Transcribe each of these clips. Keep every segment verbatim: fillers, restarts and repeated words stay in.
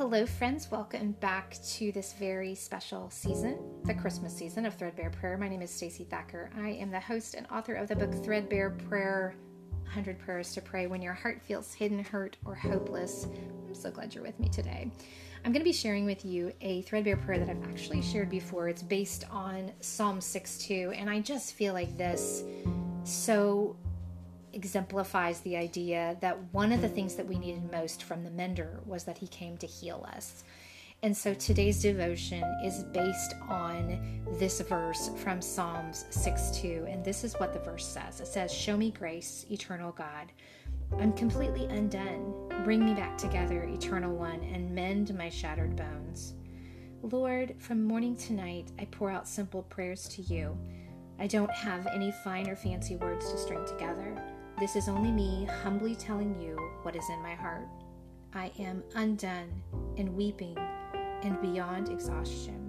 Hello, friends. Welcome back to this very special season, the Christmas season of Threadbare Prayer. My name is Stacey Thacker. I am the host and author of the book Threadbare Prayer, one hundred Prayers to Pray When Your Heart Feels Hidden, Hurt, or Hopeless. I'm so glad you're with me today. I'm going to be sharing with you a Threadbare prayer that I've actually shared before. It's based on Psalm six two, and I just feel like this so exemplifies the idea that one of the things that we needed most from the mender was that he came to heal us. And so today's devotion is based on this verse from Psalms six two, and this is what the verse says. It says, "Show me grace, eternal God. I'm completely undone. Bring me back together, eternal one, and mend my shattered bones. Lord, from morning to night, I pour out simple prayers to you. I don't have any fine or fancy words to string together. This is only me humbly telling you what is in my heart. I am undone and weeping and beyond exhaustion.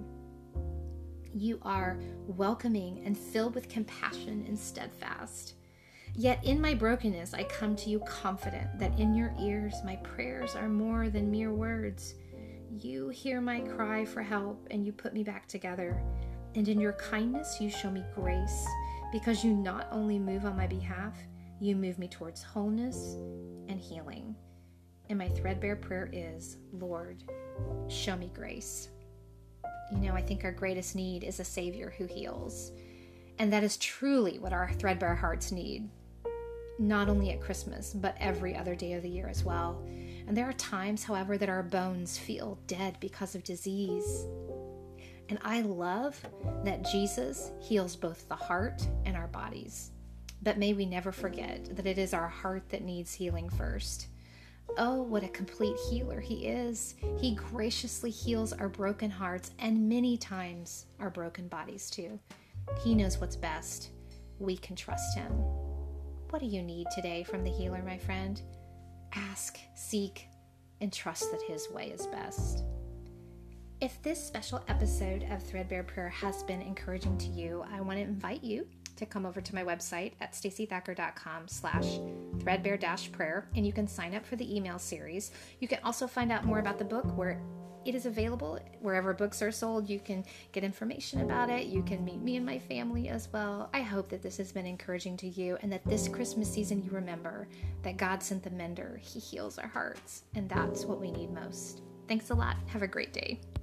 You are welcoming and filled with compassion and steadfast. Yet in my brokenness, I come to you confident that in your ears my prayers are more than mere words. You hear my cry for help and you put me back together. And in your kindness, you show me grace because you not only move on my behalf, you move me towards wholeness and healing. And my threadbare prayer is, Lord, show me grace." You know, I think our greatest need is a Savior who heals. And that is truly what our threadbare hearts need, not only at Christmas, but every other day of the year as well. And there are times, however, that our bones feel dead because of disease. And I love that Jesus heals both the heart and our bodies. But may we never forget that it is our heart that needs healing first. Oh, what a complete healer he is. He graciously heals our broken hearts and many times our broken bodies too. He knows what's best. We can trust him. What do you need today from the healer, my friend? Ask, seek, and trust that his way is best. If this special episode of Threadbare Prayer has been encouraging to you, I want to invite you to come over to my website at staceythacker.com slash threadbare dash prayer, and you can sign up for the email series. You can also find out more about the book where it is available. Wherever books are sold, you can get information about it. You can meet me and my family as well. I hope that this has been encouraging to you and that this Christmas season you remember that God sent the mender. He heals our hearts, and that's what we need most. Thanks a lot. Have a great day.